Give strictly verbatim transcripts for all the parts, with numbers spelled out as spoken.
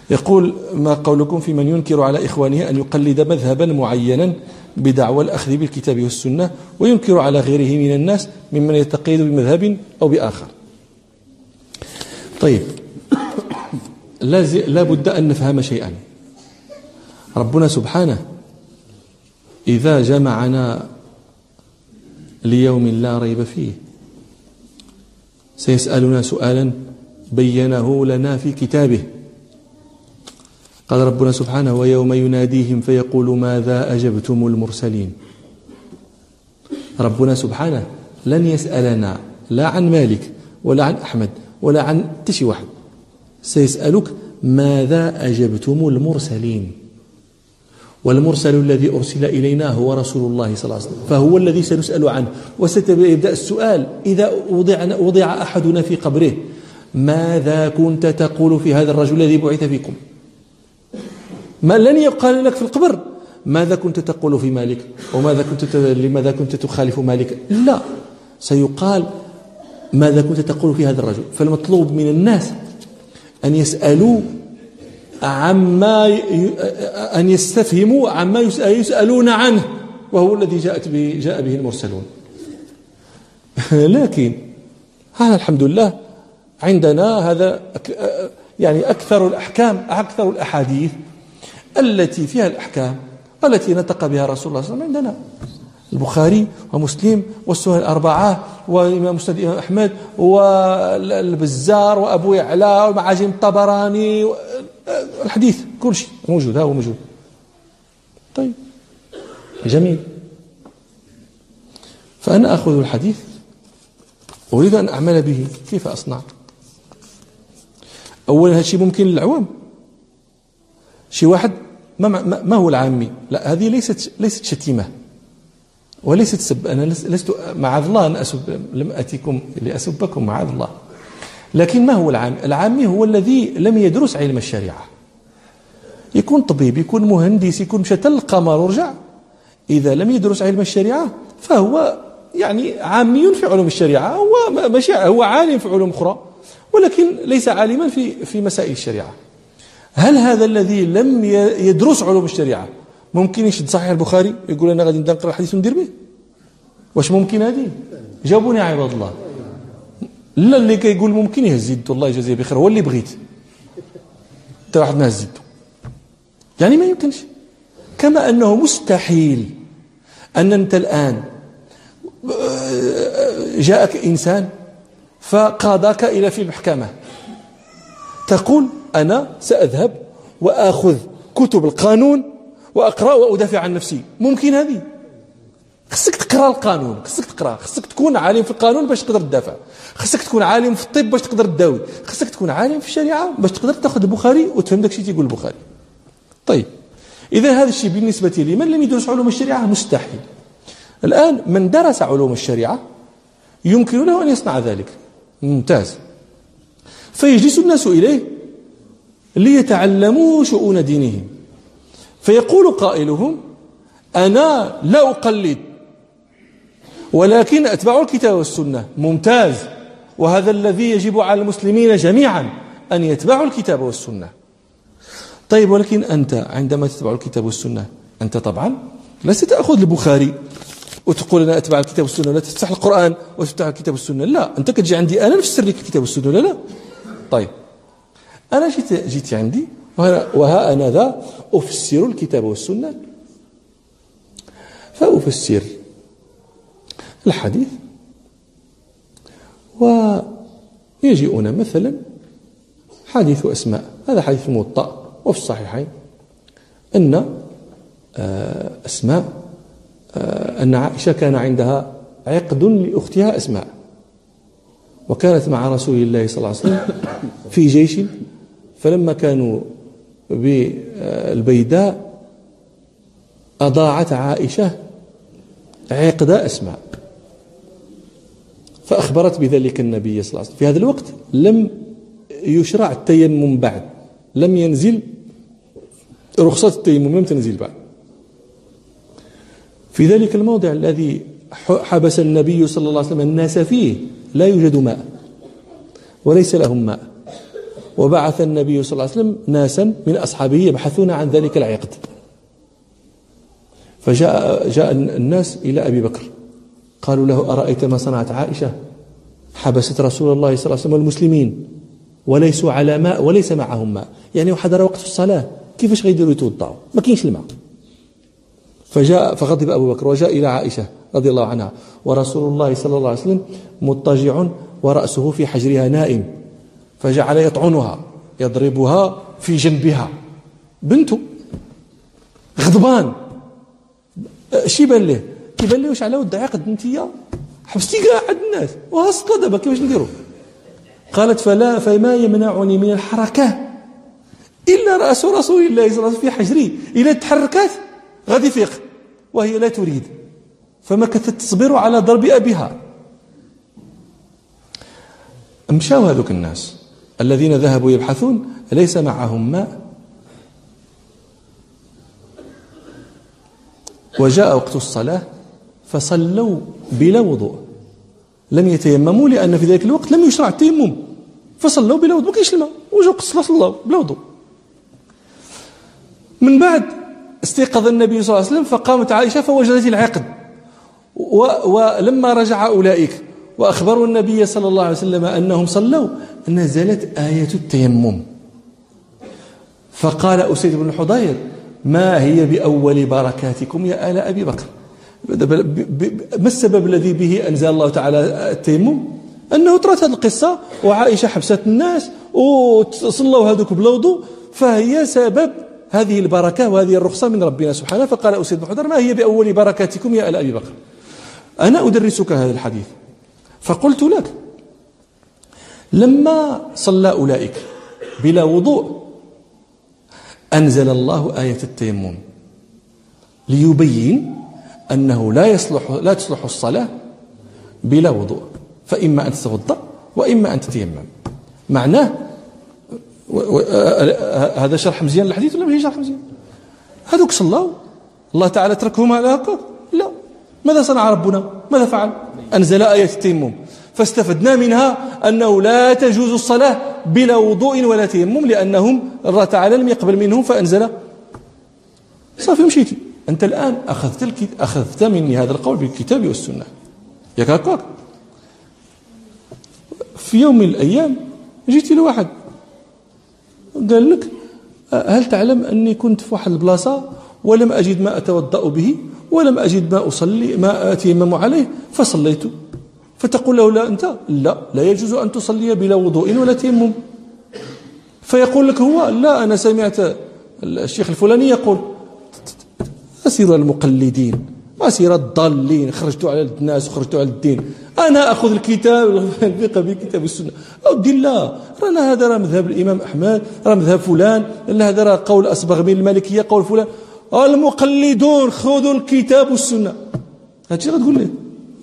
يقول: ما قولكم في من ينكر على إخوانه أن يقلد مذهبا معينا بدعوى الأخذ بالكتاب والسنة، وينكر على غيره من الناس ممن يتقيد بمذهب أو بآخر؟ طيب، لا بد أن نفهم شيئا. ربنا سبحانه إذا جمعنا ليوم لا ريب فيه سيسألنا سؤالا بينه لنا في كتابه. قال ربنا سبحانه: ويوم يناديهم فيقول ماذا أجبتم المرسلين. ربنا سبحانه لن يسألنا لا عن مالك ولا عن أحمد ولا عن تشي واحد، سيسألك ماذا أجبتم المرسلين. والمرسل الذي أرسل إلينا هو رسول الله صلى الله عليه وسلم، فهو الذي سنسأل عنه. وسيبدأ السؤال إذا وضع, وضع أحدنا في قبره: ماذا كنت تقول في هذا الرجل الذي بعث فيكم؟ ما لن يقال لك في القبر ماذا كنت تقول في مالك وماذا كنت لماذا كنت تخالف مالك، لا، سيقال ماذا كنت تقول في هذا الرجل. فالمطلوب من الناس أن يسألوا عما أن يستفهموا عما يسألون عنه، وهو الذي جاءت به جاء به المرسلون. لكن هذا الحمد لله عندنا هذا يعني أكثر الأحكام أكثر الأحاديث التي فيها الأحكام التي نطق بها رسول الله صلى الله عليه وسلم عندنا: البخاري ومسلم والسنن الأربعة وإمام مسند إمام أحمد والبزار وأبو يعلى ومعاجم الطبراني، الحديث كل شيء موجود، ها هو موجود. طيب، جميل. فأنا أخذ الحديث أريد أن أعمل به، كيف أصنع؟ أولا هذا الشيء ممكن للعوام. شي واحد ما, ما, ما هو العامي؟ لا، هذه ليست ليست شتيمة وليست سب. أنا لست معاذ الله أن أسب، لم أتيكم لأسبكم معاذ الله. لكن ما هو العامي؟ العامي هو الذي لم يدرس علم الشريعة. يكون طبيب، يكون مهندس، يكون مشى القمر ورجع، إذا لم يدرس علم الشريعة فهو يعني عامي في علوم الشريعة، هو ماشي هو عالم في علوم أخرى ولكن ليس عالما في في مسائل الشريعة. هل هذا الذي لم يدرس علوم الشريعة ممكن يشد صحيح البخاري يقول أنا غادي نقرأ الحديث وندير به؟ واش ممكن هذه؟ جاوبوني يا عباد الله. لا، اللي كيقول ممكن يهز يده الله يجازيه بخير، هو اللي بغيت حتى واحد ما هز يده. يعني ما يمكنش. كما أنه مستحيل أن أنت الآن جاءك إنسان فقادك إلى في المحكمة تقول أنا سأذهب وأخذ كتب القانون وأقرأ وأدافع عن نفسي. ممكن هذه؟ خصك تقرأ القانون، خصك تقرأ، خصك تكون عالم في القانون باش تقدر تدافع، خصك تكون عالم في الطب باش تقدر تداوي، خصك تكون عالم في الشريعة باش تقدر تاخذ البخاري وتفهم داك الشيء تيقول البخاري. طيب، إذا هذا الشيء بالنسبة لي من لم يدرس علوم الشريعة مستحيل. الآن من درس علوم الشريعة يمكن له أن يصنع ذلك، ممتاز. فيجلس الناس إليه ليتعلموا شؤون دينهم، فيقول قائلهم أنا لا أقلد ولكن أتبع الكتاب والسنة. ممتاز، وهذا الذي يجب على المسلمين جميعا أن يتبعوا الكتاب والسنة. طيب، ولكن أنت عندما تتبع الكتاب والسنة أنت طبعا لا ستأخذ البخاري وتقول أنا أتبع الكتاب والسنة، لا تفتح القرآن وتفتح الكتاب والسنة، لا، أنت كتجي عندي أنا نفسر لك الكتاب والسنة. لا لا. طيب، أنا جيت جيت عندي وها أنا ذا أفسر الكتاب والسنة، فأفسر الحديث ويجيئنا مثلا حديث أسماء، هذا حديث الموطأ وفي الصحيحين أن أسماء أن عائشة كان عندها عقد لأختها أسماء، وكانت مع رسول الله صلى الله عليه وسلم في جيش، فلما كانوا بالبيداء أضاعت عائشة عقد أسماء، فأخبرت بذلك النبي صلى الله عليه وسلم. في هذا الوقت لم يشرع التيمم بعد، لم ينزل رخصة التيمم، لم تنزل بعد. في ذلك الموضع الذي حبس النبي صلى الله عليه وسلم الناس فيه لا يوجد ماء وليس لهم ماء، وبعث النبي صلى الله عليه وسلم ناسا من أصحابه يبحثون عن ذلك العقد. فجاء جاء الناس إلى أبي بكر قالوا له: أرأيت ما صنعت عائشة؟ حبست رسول الله صلى الله عليه وسلم والمسلمين وليسوا على ماء وليس معهم ماء، يعني وحضر وقت الصلاة كيفاش غيديروا يتوضعوا؟ ما كاينش الماء. فجاء فغضب أبو بكر وجاء إلى عائشة رضي الله عنها ورسول الله صلى الله عليه وسلم مضطجع ورأسه في حجرها نائم، فجعل يطعنها يضربها في جنبها، بنته غضبان. شي بان له؟ كيبان له واش على ود عقد انتيا حبستي كاع عند الناس وهاصله دابا كيفاش نديروا؟ قالت: فلا فما يمنعني من الحركه الا راس رسول الله صلى الله عليه وسلم في حجري، اذا تحركت غادي يفيق وهي لا تريد، فمكثت تصبر على ضرب ابيها. مشاو هذوك الناس الذين ذهبوا يبحثون ليس معهم ماء، وجاء وقت الصلاة فصلوا بلا وضوء، لم يتيمموا لأن في ذلك الوقت لم يشرع التيمم، فصلوا بلا وضوء، ما كاينش الماء، وجاء وقت الصلاة صلوا بلا وضوء. من بعد استيقظ النبي صلى الله عليه وسلم فقامت عائشة فوجدت العقد، ولما رجع أولئك وأخبروا النبي صلى الله عليه وسلم أنهم صلوا نزلت آية التيمم، فقال أسيد بن الحضير: ما هي بأول بركاتكم يا آل أبي بكر؟ ما السبب الذي به أنزل الله تعالى التيمم؟ أنه ترات هذه القصة وعائشة حبست الناس وصلوا هذوك بلا وضوء، فهي سبب هذه البركة وهذه الرخصة من ربنا سبحانه. فقال أسيد بن الحضير: ما هي بأول بركاتكم يا آل أبي بكر؟ أنا أدرسك هذا الحديث، فقلت لك: لما صلى أولئك بلا وضوء أنزل الله آية التيمم ليبين أنه لا يصلح لا تصلح الصلاة بلا وضوء، فإما أن تتوضأ وإما أن تتيمم. معناه هذا شرح مزيان للحديث ولا ماشي شرح مزيان؟ هذوك صلوا الله تعالى تركهم على هكا؟ لا. ماذا صنع ربنا؟ ماذا فعل؟ أنزل آية التيمم، فاستفدنا منها أنه لا تجوز الصلاة بلا وضوء ولا تيمم، لأنهم الله تعالى لم يقبل منهم فأنزل. صافي مشيتي أنت الآن أخذت الكت... أخذت مني هذا القول بالكتاب والسنة، ياك هكاك. في يوم من الأيام جيتي لواحد قال لك: هل تعلم أني كنت في واحد البلاصة ولم أجد ما أتوضأ به ولم أجد ما أصلي ما أتيمم عليه فصليت؟ فتقول له: لا أنت لا لا يجوز أن تصلي بلا وضوء ولا تيمم. فيقول لك هو: لا أنا سمعت الشيخ الفلاني يقول. أسير المقلدين، أسير الضالين، خرجتوا على الناس وخرجتوا على الدين. أنا أخذ الكتاب الفقه بالكتاب والسنة. أودي الله، رانا هذا راه مذهب الإمام أحمد، راه مذهب فلان، هذا راه قول أصبغ من المالكية، قول فلان. المقلدون خذوا الكتاب والسنة. هذا الشيء غتقول ليه؟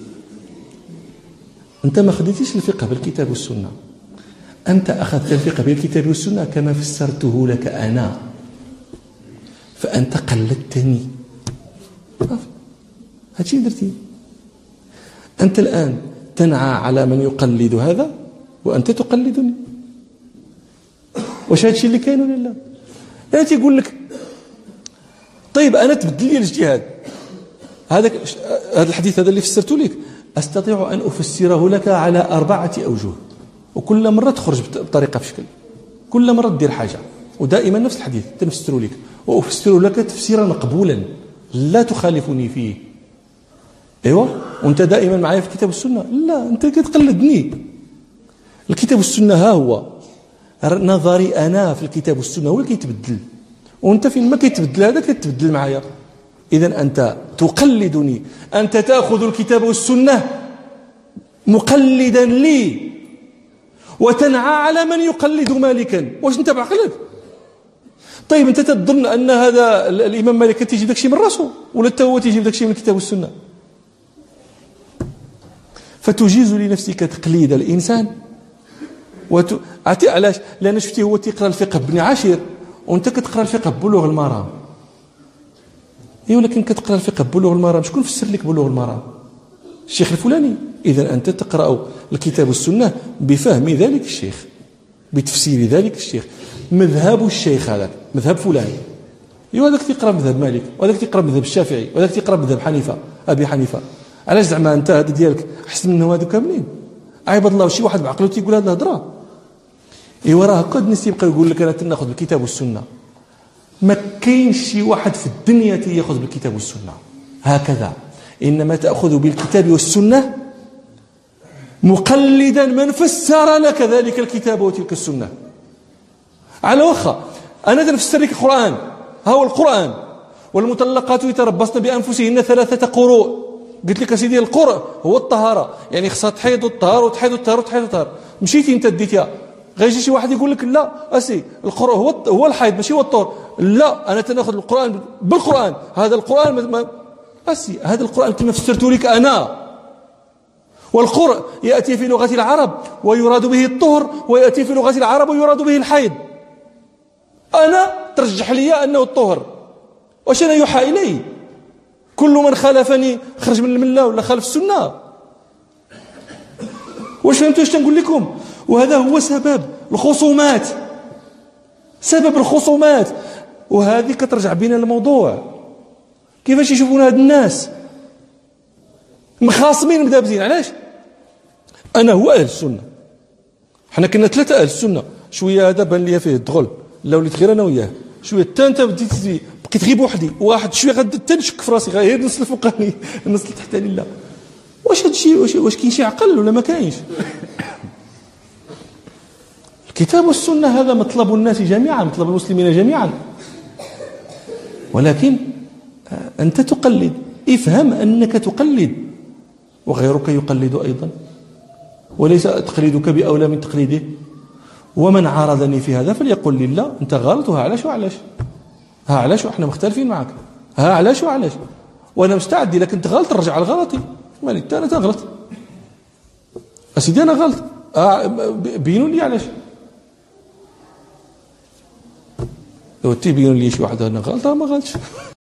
أنت ما خديتيش الفقه بالكتاب والسنة، أنت أخذت الفقه بالكتاب والسنة كما فسرته لك أنا، فأنت قلدتني. هذا الشيء درتيه. أنت الآن تنعى على من يقلد هذا وأنت تقلدني. واش هذا الشيء اللي كاين ولا لا؟ لا تيقول لك: طيب أنا تبدل لي الاجتهاد. هذا هذا الحديث هذا اللي فسرته لك أستطيع أن أفسره لك على أربعة أوجه، وكل مرة تخرج بطريقة في شكل، كل مرة تدير حاجة، ودائما نفس الحديث تنفسر لك وأفسر لك تفسيرا مقبولا لا تخالفني فيه. ايوه، وانت دائما معايا في الكتاب والسنة. لا، انت كتقلدني. الكتاب والسنة ها هو نظري أنا في الكتاب والسنة هو اللي كيتبدل، وانت فين ما كيتبدل هذا كتبدل معايا. إذا أنت تقلدني، أنت تأخذ الكتاب والسنة مقلدا لي وتنعى على من يقلد مالكا. واش انت بعقلك؟ طيب انت تظن أن هذا الإمام مالك تيجي داك شيء من راسه ولا حتى هو تيجي داك شيء من الكتاب والسنة؟ فتجيز لنفسك تقليد الإنسان وت... علاش؟ لأن شفتي هو تيقرأ الفقه بن عاشر وانت كتقرأ الفقه ببلوغ المرام. اي ولكن كتقرأ الفقه ببلوغ المرام، شكون فسر لك بلوغ المرام؟ الشيخ الفلاني. إذا أنت تقرأ الكتاب والسنة بفهم ذلك الشيخ. بتفسير ذلك الشيخ مذهب الشيخ هذاك مذهب فلان، ايوا هذاك تيقرا مذهب مالك وهذاك تيقرا مذهب الشافعي وهذاك تيقرا مذهب حنيفه ابي حنيفه. علاش زعما انت هذا ديالك احسن منهم هذو كاملين؟ عباد الله شي واحد بعقله تيقول هذه الهضره؟ ايوا راه قد الناس تيبقى يقول لك انا تناخذ بالكتاب والسنه. ما كاينش شي واحد في الدنيا تياخذ بالكتاب والسنه هكذا، انما تاخذ بالكتاب والسنه مقلدا من فسر لك ذلك الكتاب وتلك السنه. على واخا انا تنفسر لك القران، ها هو القران والمطلقات يتربصن بانفسهن ثلاثه قروء. قلت لك سيدي القرء هو الطهاره، يعني خصها تحيض وتطهر وتحيض وتطهر وتحيض وتطهر. مشيتي انت ديتيها غيجي شي واحد يقول لك لا اسي القرء هو هو الحيض ماشي هو الطهر. لا انا تناخذ القران بالقران، هذا القران ما اسي هذا القران كما فسرته لك انا. والقرء ياتي في لغه العرب ويراد به الطهر، وياتي في لغه العرب ويراد به الحيض. انا ترجح لي انه الطهر، واش انا يوحى الي؟ كل من خالفني خرج من المله ولا خالف السنه. واش فهمتوا اش تنقول لكم؟ وهذا هو سبب الخصومات، سبب الخصومات. وهذه كترجع بنا الموضوع كيفاش يشوفون هاد الناس مخاصمين مدابزين. علاش؟ انا هو اهل السنه، حنا كنا ثلاثه اهل السنه، شويه هذا بان لي فيه الدغل لا وليت غير انا وياه، شويه حتى انت بديت بقيت غير بوحدي، واحد شويه غادي حتى نشك في راسي غير النص الفوقاني النص التحتاني لا. واش هذا الشيء واش, واش كاين شي عقل ولا ما كاينش؟ الكتاب والسنه هذا مطلب الناس جميعا، مطلب المسلمين جميعا. ولكن انت تقلد، افهم انك تقلد وغيرك يقلد ايضا، وليس تقليدك باولى من تقليده. ومن عارضني في هذا فليقل لي لا انت غلط، وها علاش وعلاش، ها علاش احنا مختلفين معك، ها علاش وعلاش، وانا مستعد الا كنت غلط نرجع على غلطي. مالي انا تغلط اسيدي انا غلط، آه بينوا لي علاش. لو تبينوا لي شي واحد انا غلط ما غلطش